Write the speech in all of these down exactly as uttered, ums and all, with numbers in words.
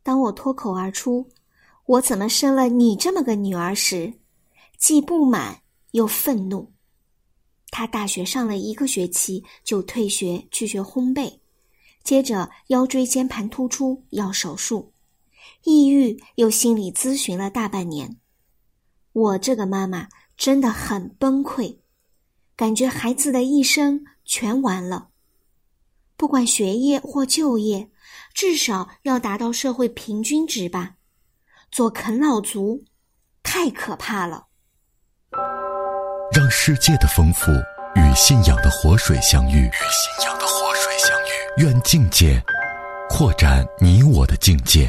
当我脱口而出我怎么生了你这么个女儿时，既不满又愤怒。他大学上了一个学期就退学去学烘焙，接着腰椎间盘突出要手术，抑郁又心理咨询了大半年。我这个妈妈真的很崩溃，感觉孩子的一生全完了。不管学业或就业，至少要达到社会平均值吧。做啃老族太可怕了。 让世界的丰富与信仰的活水相遇，与信仰的活水相遇。愿境界扩展你我的境界。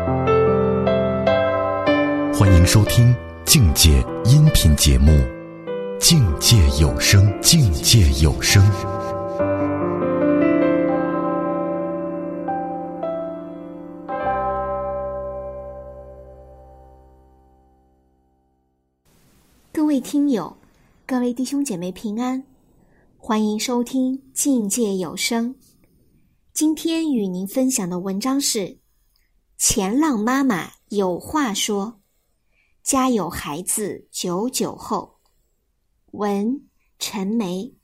欢迎收听境界音频节目《境界有声》，境界有声。 各位听友，各位弟兄姐妹平安，欢迎收听境界有声。今天与您分享的文章是前浪妈妈有话说，家有孩子久久后。文陈梅。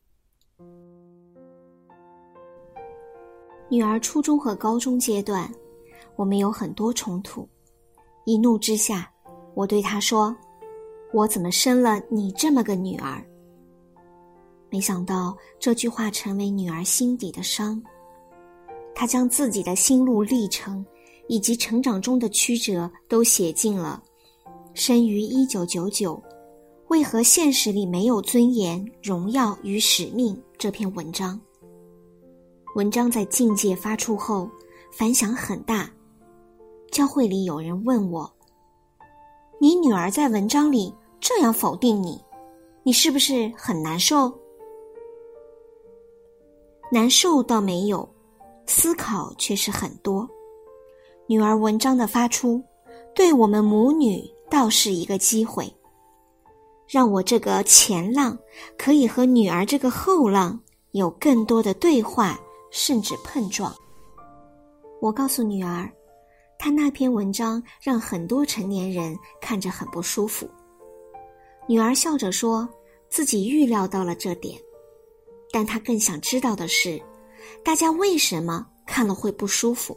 女儿初中和高中阶段，我们有很多冲突。一怒之下，我对她说，我怎么生了你这么个女儿？没想到这句话成为女儿心底的伤。她将自己的心路历程以及成长中的曲折都写进了生于一九九九，为何现实里没有尊严、荣耀与使命这篇文章。文章在境界发出后反响很大，教会里有人问我，你女儿在文章里这样否定你，你是不是很难受？难受倒没有，思考却是很多。女儿文章的发出，对我们母女倒是一个机会，让我这个前浪可以和女儿这个后浪有更多的对话，甚至碰撞。我告诉女儿，她那篇文章让很多成年人看着很不舒服。女儿笑着说，自己预料到了这点，但她更想知道的是，大家为什么看了会不舒服？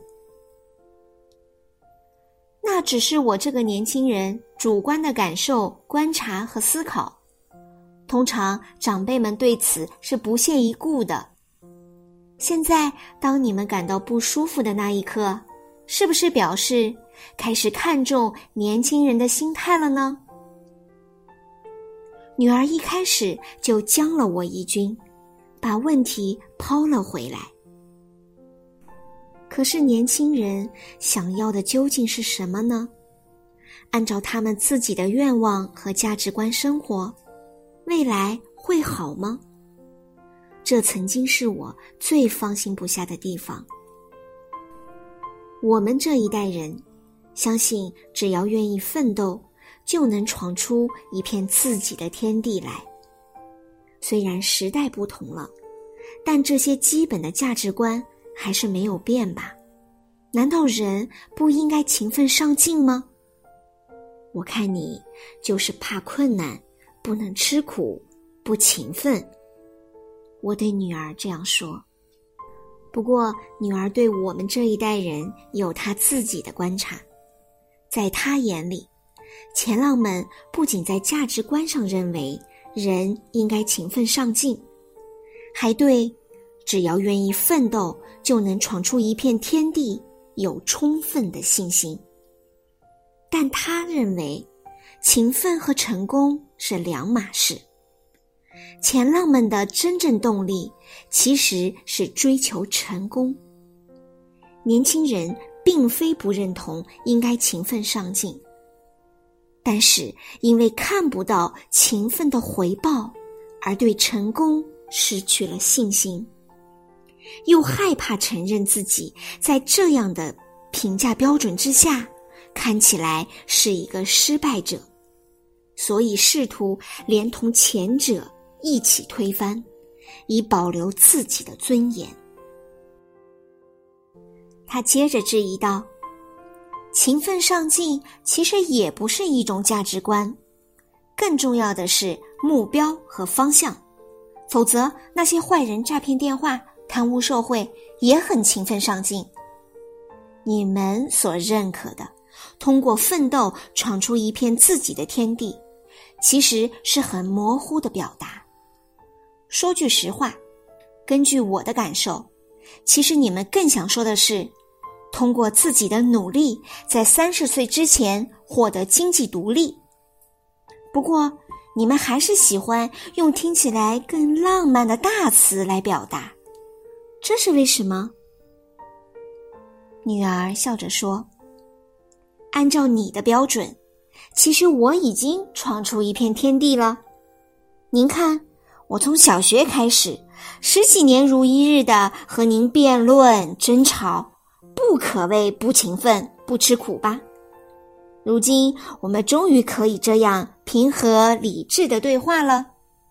那只是我这个年轻人主观的感受、观察和思考。通常长辈们对此是不屑一顾的。现在当你们感到不舒服的那一刻，是不是表示开始看重年轻人的心态了呢？女儿一开始就将了我一军，把问题抛了回来。可是年轻人想要的究竟是什么呢？按照他们自己的愿望和价值观生活，未来会好吗？这曾经是我最放心不下的地方。我们这一代人，相信只要愿意奋斗，就能闯出一片自己的天地来。虽然时代不同了，但这些基本的价值观还是没有变吧？难道人不应该勤奋上进吗？我看你就是怕困难，不能吃苦，不勤奋。我对女儿这样说。不过女儿对我们这一代人有她自己的观察。在她眼里，前浪们不仅在价值观上认为人应该勤奋上进，还对只要愿意奋斗就能闯出一片天地有充分的信心。但他认为勤奋和成功是两码事。前浪们的真正动力其实是追求成功。年轻人并非不认同应该勤奋上进，但是因为看不到勤奋的回报，而对成功失去了信心，又害怕承认自己在这样的评价标准之下看起来是一个失败者，所以试图连同前者一起推翻，以保留自己的尊严。他接着质疑道， 勤奋上进其实也不是一种价值观，更重要的是目标和方向。否则那些坏人诈骗电话、贪污受贿也很勤奋上进。你们所认可的通过奋斗闯出一片自己的天地，其实是很模糊的表达。说句实话，根据我的感受，其实你们更想说的是通过自己的努力在三十岁之前获得经济独立。不过你们还是喜欢用听起来更浪漫的大词来表达，这是为什么？女儿笑着说，按照你的标准，其实我已经闯出一片天地了。您看，我从小学开始，十几年如一日的和您辩论争吵，不可谓不勤奋不吃苦吧。如今我们终于可以这样平和理智的对话了。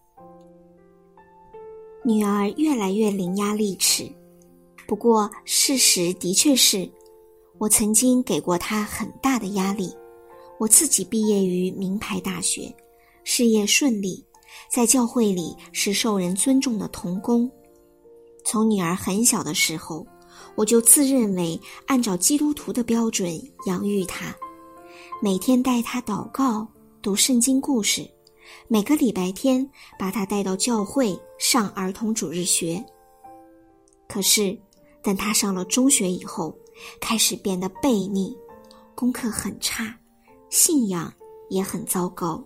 女儿越来越伶牙俐齿，不过事实的确是，我曾经给过她很大的压力。我自己毕业于名牌大学，事业顺利，在教会里是受人尊重的童工。从女儿很小的时候，我就自认为按照基督徒的标准养育她，每天带她祷告、读圣经故事，每个礼拜天把她带到教会上儿童主日学。可是等她上了中学以后，开始变得悖逆，功课很差，信仰也很糟糕。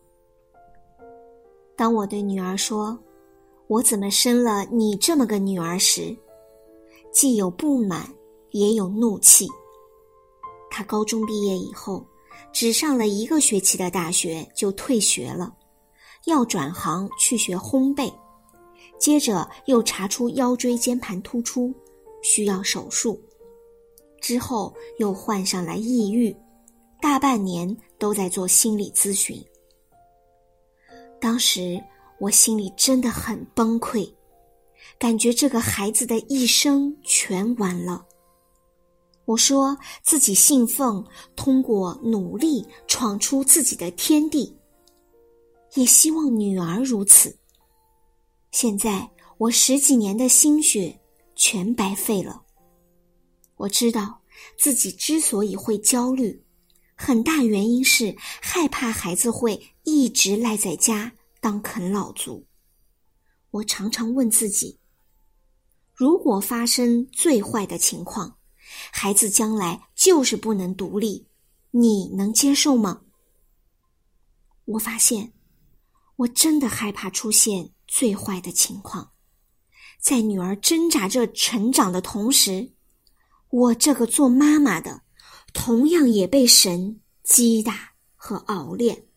当我对女儿说，我怎么生了你这么个女儿时，既有不满也有怒气。她高中毕业以后，只上了一个学期的大学就退学了，要转行去学烘焙，接着又查出腰椎间盘突出，需要手术，之后又患上了抑郁，大半年都在做心理咨询。当时我心里真的很崩溃，感觉这个孩子的一生全完了。我说自己信奉通过努力闯出自己的天地，也希望女儿如此。现在我十几年的心血全白费了。我知道自己之所以会焦虑，很大原因是害怕孩子会一直赖在家当啃老族。我常常问自己，如果发生最坏的情况，孩子将来就是不能独立，你能接受吗？我发现，我真的害怕出现最坏的情况。在女儿挣扎着成长的同时，我这个做妈妈的，同样也被神击打和熬炼。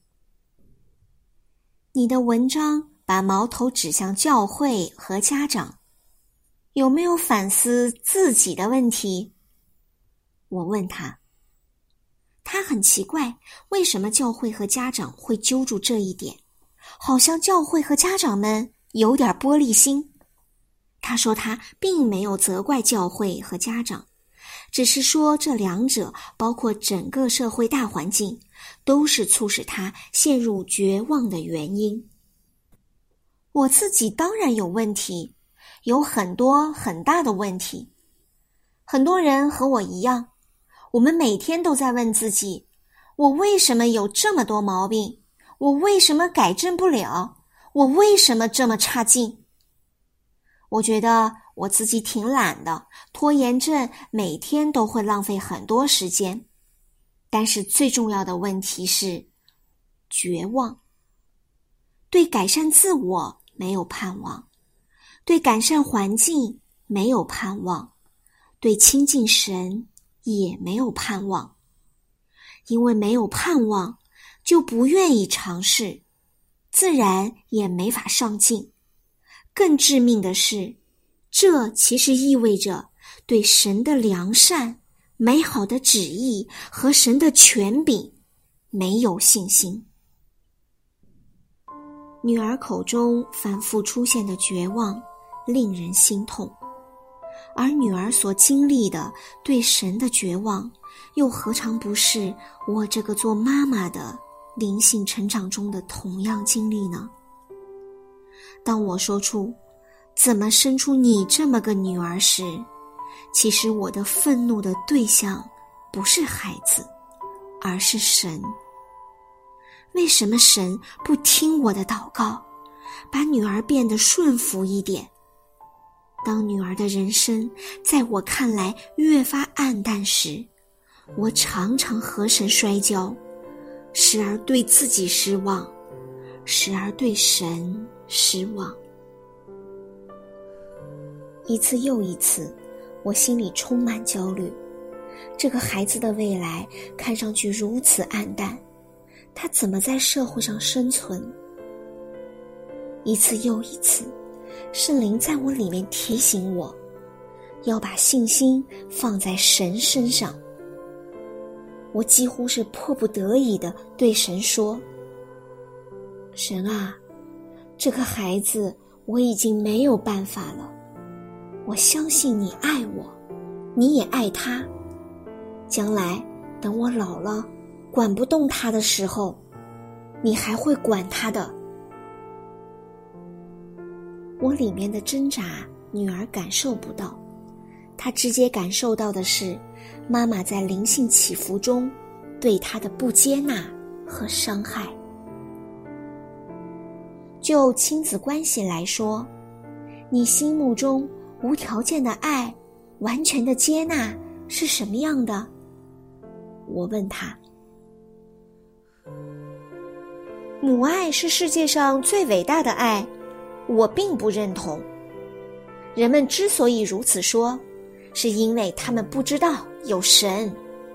你的文章把矛头指向教会和家长，有没有反思自己的问题？我问他。他很奇怪，为什么教会和家长会揪住这一点，好像教会和家长们有点玻璃心。他说他并没有责怪教会和家长，只是说这两者包括整个社会大环境，都是促使他陷入绝望的原因。我自己当然有问题，有很多很大的问题。很多人和我一样，我们每天都在问自己，我为什么有这么多毛病？我为什么改正不了？我为什么这么差劲？我觉得我自己挺懒的，拖延症每天都会浪费很多时间。但是最重要的问题是绝望。对改善自我没有盼望，对改善环境没有盼望，对亲近神也没有盼望。因为没有盼望，就不愿意尝试，自然也没法上进。更致命的是，这其实意味着对神的良善、美好的旨意和神的权柄没有信心。女儿口中反复出现的绝望令人心痛， 而女儿所经历的对神的绝望，又何尝不是我这个做妈妈的灵性成长中的同样经历呢？当我说出怎么生出你这么个女儿时，其实我的愤怒的对象不是孩子，而是神。为什么神不听我的祷告，把女儿变得顺服一点？当女儿的人生在我看来越发暗淡时，我常常和神摔跤，时而对自己失望，时而对神失望。一次又一次，我心里充满焦虑。这个孩子的未来看上去如此暗淡，他怎么在社会上生存？一次又一次，圣灵在我里面提醒我，要把信心放在神身上。我几乎是迫不得已地对神说：神啊，这个孩子我已经没有办法了，我相信你爱我，你也爱他。将来等我老了，管不动他的时候，你还会管他的。我里面的挣扎，女儿感受不到，她直接感受到的是妈妈在灵性起伏中对她的不接纳和伤害。就亲子关系来说，你心目中无条件的爱，完全的接纳是什么样的？我问他。母爱是世界上最伟大的爱，我并不认同。人们之所以如此说，是因为他们不知道有神。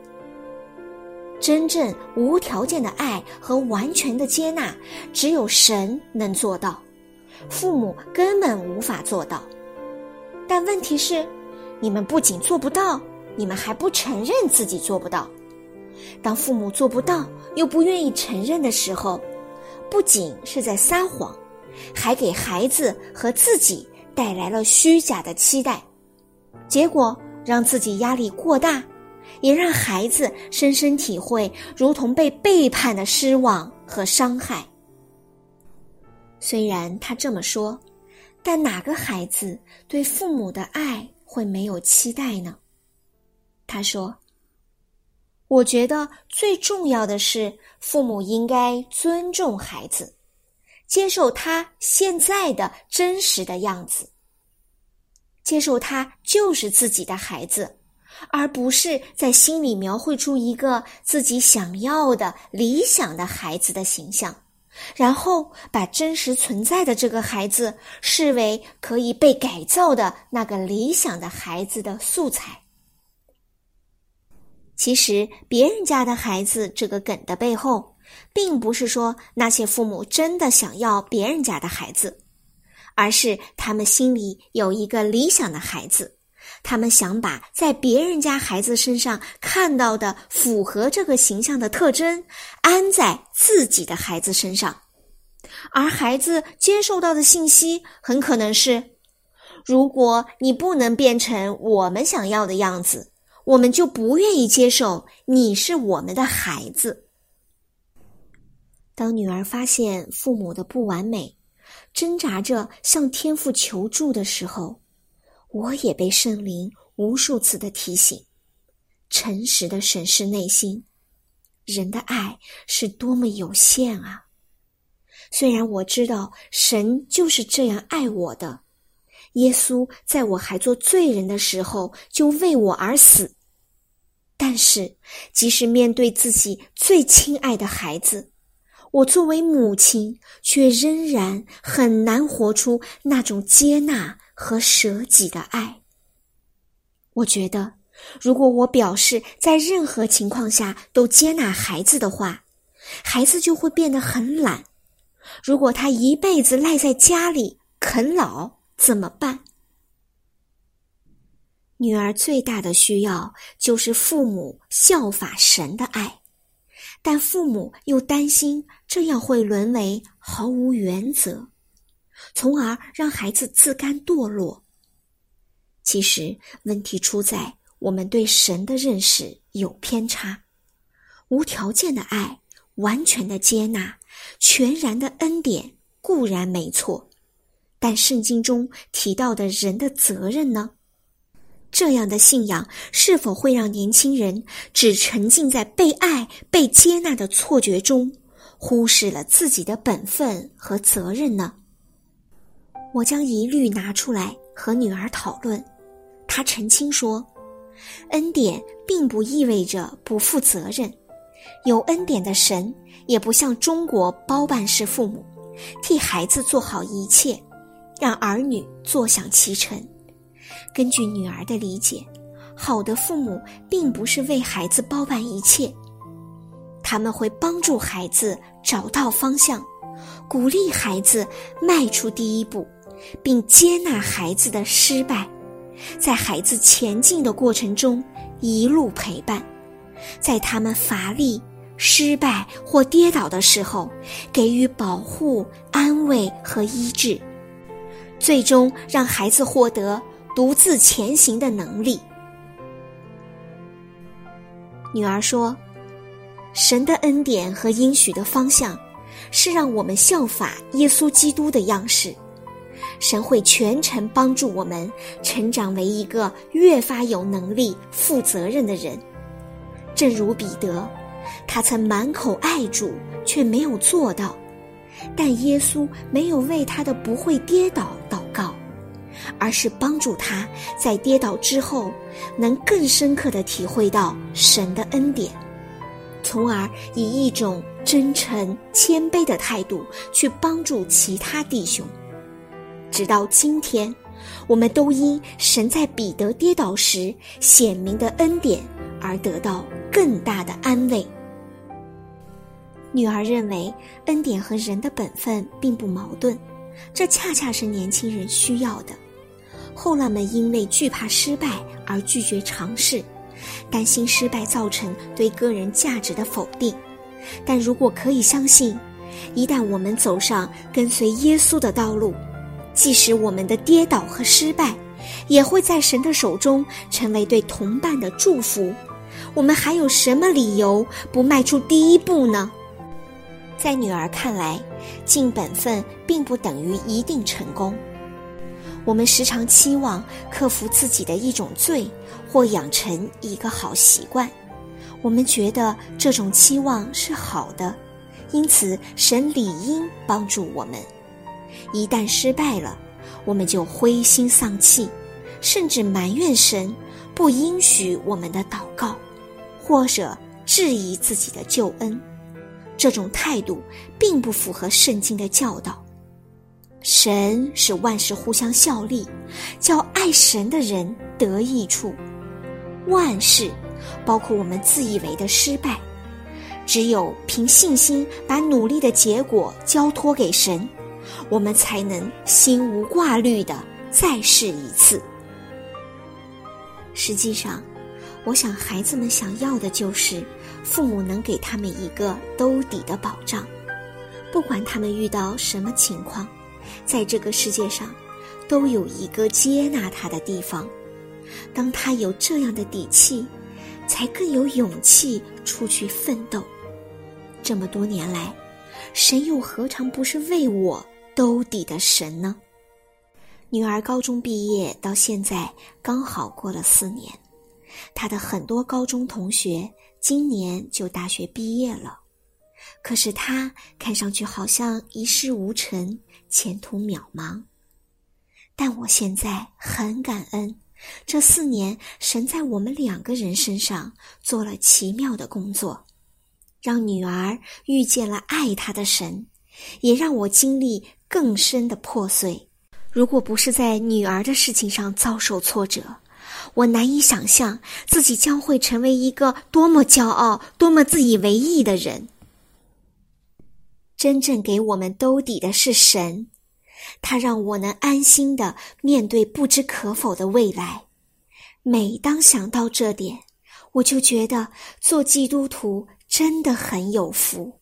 真正无条件的爱和完全的接纳，只有神能做到，父母根本无法做到。但问题是，你们不仅做不到，你们还不承认自己做不到。当父母做不到又不愿意承认的时候，不仅是在撒谎，还给孩子和自己带来了虚假的期待，结果让自己压力过大，也让孩子深深体会如同被背叛的失望和伤害。虽然他这么说，但哪个孩子对父母的爱会没有期待呢？他说，我觉得最重要的是，父母应该尊重孩子，接受他现在的真实的样子，接受他就是自己的孩子，而不是在心里描绘出一个自己想要的理想的孩子的形象，然后把真实存在的这个孩子视为可以被改造的那个理想的孩子的素材。其实别人家的孩子这个梗的背后，并不是说那些父母真的想要别人家的孩子，而是他们心里有一个理想的孩子，他们想把在别人家孩子身上看到的符合这个形象的特征安在自己的孩子身上。而孩子接受到的信息很可能是，如果你不能变成我们想要的样子，我们就不愿意接受你是我们的孩子。当女儿发现父母的不完美，挣扎着向天父求助的时候，我也被圣灵无数次的提醒，诚实的审视内心，人的爱是多么有限啊！虽然我知道神就是这样爱我的，耶稣在我还做罪人的时候就为我而死，但是即使面对自己最亲爱的孩子，我作为母亲却仍然很难活出那种接纳和舍己的爱。我觉得，如果我表示在任何情况下都接纳孩子的话，孩子就会变得很懒。如果他一辈子赖在家里啃老，怎么办？女儿最大的需要就是父母效法神的爱，但父母又担心这样会沦为毫无原则，从而让孩子自甘堕落。 其实问题出在我们对神的认识有偏差。无条件的爱，完全的接纳，全然的恩典固然没错，但圣经中提到的人的责任呢？这样的信仰是否会让年轻人只沉浸在被爱、被接纳的错觉中，忽视了自己的本分和责任呢？我将疑虑拿出来和女儿讨论，她澄清说，恩典并不意味着不负责任，有恩典的神也不像中国包办式父母，替孩子做好一切，让儿女坐享其成。根据女儿的理解，好的父母并不是为孩子包办一切，他们会帮助孩子找到方向，鼓励孩子迈出第一步，并接纳孩子的失败，在孩子前进的过程中一路陪伴，在他们乏力、失败或跌倒的时候给予保护、安慰和医治，最终让孩子获得独自前行的能力。女儿说，神的恩典和应许的方向是让我们效法耶稣基督的样式，神会全程帮助我们成长为一个越发有能力、负责任的人。正如彼得，他曾满口爱主，却没有做到，但耶稣没有为他的不会跌倒祷告，而是帮助他在跌倒之后能更深刻地体会到神的恩典，从而以一种真诚谦卑的态度去帮助其他弟兄。直到今天，我们都因神在彼得跌倒时显明的恩典而得到更大的安慰。女儿认为恩典和人的本分并不矛盾，这恰恰是年轻人需要的。后浪们因为惧怕失败而拒绝尝试，担心失败造成对个人价值的否定。但如果可以相信，一旦我们走上跟随耶稣的道路，即使我们的跌倒和失败，也会在神的手中成为对同伴的祝福，我们还有什么理由不迈出第一步呢？在女儿看来，尽本分并不等于一定成功。我们时常期望克服自己的一种罪，或养成一个好习惯，我们觉得这种期望是好的，因此神理应帮助我们。一旦失败了，我们就灰心丧气，甚至埋怨神不应许我们的祷告，或者质疑自己的救恩。这种态度并不符合圣经的教导。神使万事互相效力，叫爱神的人得益处。万事包括我们自以为的失败，只有凭信心把努力的结果交托给神，我们才能心无挂虑地再试一次。实际上，我想孩子们想要的就是父母能给他们一个兜底的保障，不管他们遇到什么情况，在这个世界上都有一个接纳他的地方。当他有这样的底气，才更有勇气出去奋斗。这么多年来，神又何尝不是为我兜底的神呢？女儿高中毕业到现在刚好过了四年，她的很多高中同学今年就大学毕业了，可是她看上去好像一事无成，前途渺茫。但我现在很感恩，这四年神在我们两个人身上做了奇妙的工作，让女儿遇见了爱她的神，也让我经历更深的破碎。如果不是在女儿的事情上遭受挫折，我难以想象自己将会成为一个多么骄傲、多么自以为意的人。真正给我们兜底的是神，他让我能安心地面对不知可否的未来。每当想到这点，我就觉得做基督徒真的很有福。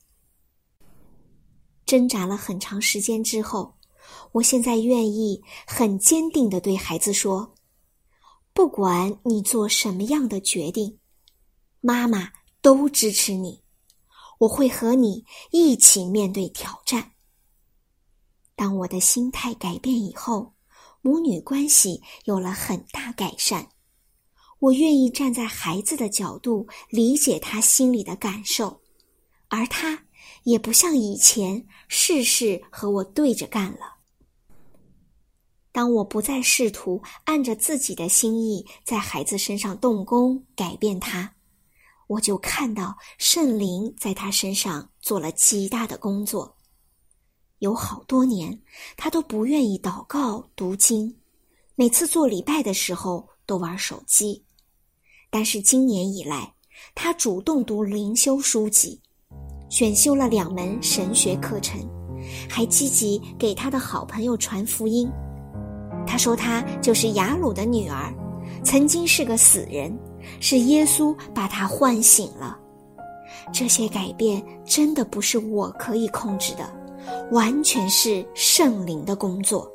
挣扎了很长时间之后，我现在愿意很坚定地对孩子说， 不管你做什么样的决定，妈妈都支持你，我会和你一起面对挑战。当我的心态改变以后，母女关系有了很大改善。我愿意站在孩子的角度理解他心里的感受，而他也不像以前事事和我对着干了。当我不再试图按着自己的心意在孩子身上动工改变他，我就看到圣灵在他身上做了极大的工作。有好多年，他都不愿意祷告读经，每次做礼拜的时候都玩手机。但是今年以来，他主动读灵修书籍，选修了两门神学课程，还积极给他的好朋友传福音。他说他就是雅鲁的女儿，曾经是个死人，是耶稣把他唤醒了。这些改变真的不是我可以控制的，完全是圣灵的工作。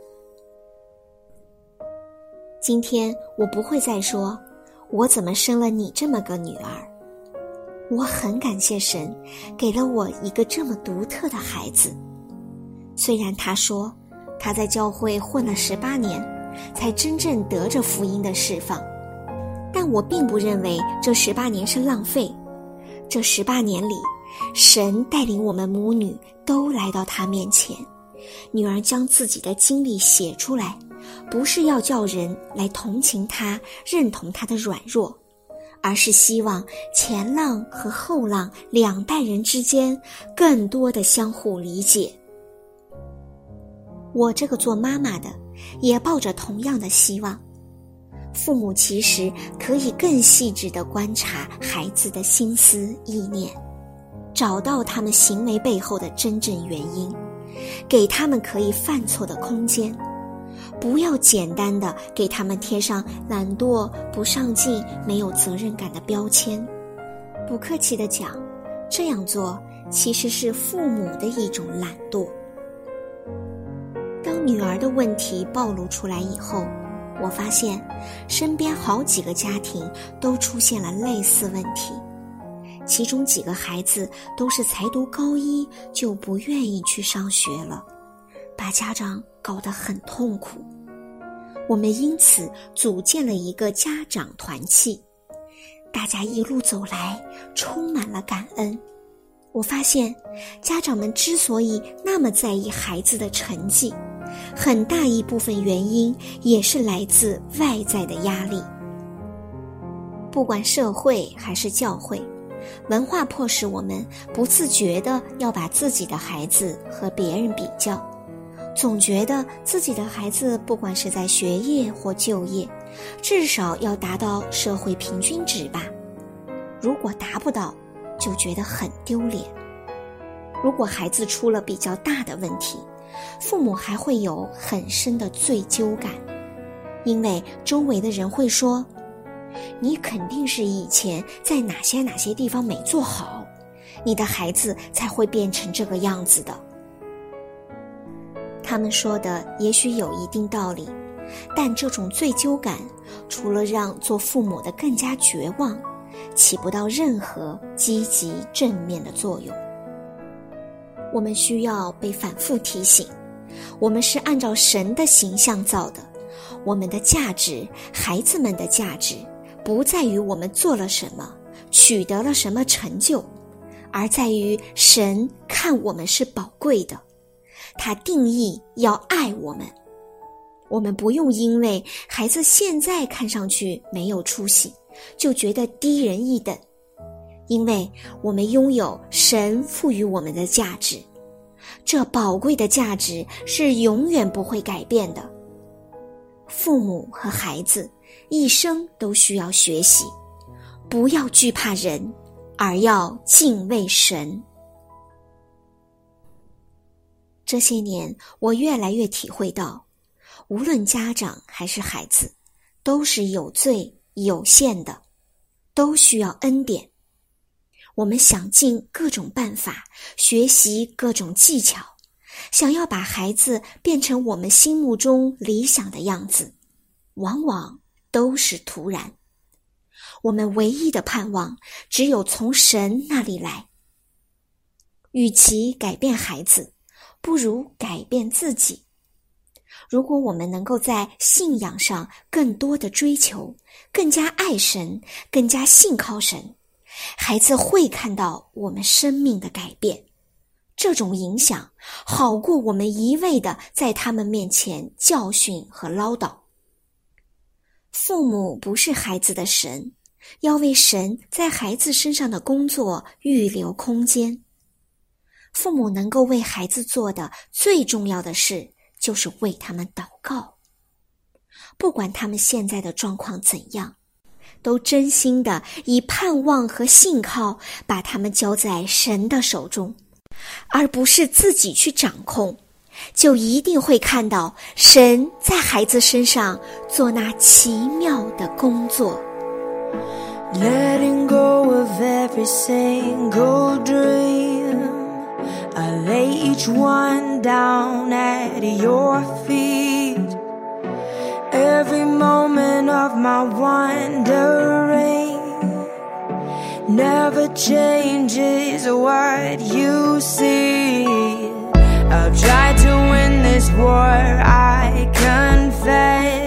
今天我不会再说我怎么生了你这么个女儿，我很感谢神给了我一个这么独特的孩子。虽然他说他在教会混了十八年才真正得着福音的释放，但我并不认为这十八年是浪费。这十八年里，神带领我们母女都来到他面前，女儿将自己的经历写出来，不是要叫人来同情她，认同她的软弱，而是希望前浪和后浪两代人之间更多的相互理解。我这个做妈妈的也抱着同样的希望，父母其实可以更细致地观察孩子的心思意念，找到他们行为背后的真正原因，给他们可以犯错的空间，不要简单地给他们贴上懒惰、不上进、没有责任感的标签。不客气地讲，这样做其实是父母的一种懒惰。当女儿的问题暴露出来以后，我发现身边好几个家庭都出现了类似问题，其中几个孩子都是才读高一就不愿意去上学了，把家长搞得很痛苦。我们因此组建了一个家长团契，大家一路走来充满了感恩。我发现家长们之所以那么在意孩子的成绩，很大一部分原因也是来自外在的压力。不管社会还是教会，文化迫使我们不自觉地要把自己的孩子和别人比较，总觉得自己的孩子不管是在学业或就业，至少要达到社会平均值吧，如果达不到就觉得很丢脸。如果孩子出了比较大的问题，父母还会有很深的罪疚感，因为周围的人会说，你肯定是以前在哪些哪些地方没做好，你的孩子才会变成这个样子的。他们说的也许有一定道理，但这种罪疚感除了让做父母的更加绝望，起不到任何积极正面的作用。我们需要被反复提醒，我们是按照神的形象造的，我们的价值，孩子们的价值，不在于我们做了什么，取得了什么成就，而在于神看我们是宝贵的，他定义要爱我们。我们不用因为孩子现在看上去没有出息，就觉得低人一等，因为我们拥有神赋予我们的价值，这宝贵的价值是永远不会改变的。父母和孩子一生都需要学习，不要惧怕人，而要敬畏神。这些年，我越来越体会到，无论家长还是孩子，都是有罪有限的，都需要恩典。我们想尽各种办法，学习各种技巧，想要把孩子变成我们心目中理想的样子，往往都是徒然。我们唯一的盼望只有从神那里来。与其改变孩子，不如改变自己。如果我们能够在信仰上更多的追求，更加爱神，更加信靠神，孩子会看到我们生命的改变。这种影响好过我们一味的在他们面前教训和唠叨。父母不是孩子的神，要为神在孩子身上的工作预留空间。父母能够为孩子做的最重要的事，就是为他们祷告。不管他们现在的状况怎样，都真心的以盼望和信靠把他们交在神的手中，而不是自己去掌控，就一定会看到神在孩子身上做那奇妙的工作。 Letting go of every single dream, I lay each one down at your feet. Every moment of my wandering never changes what you see. I've tried to win this war, I confess.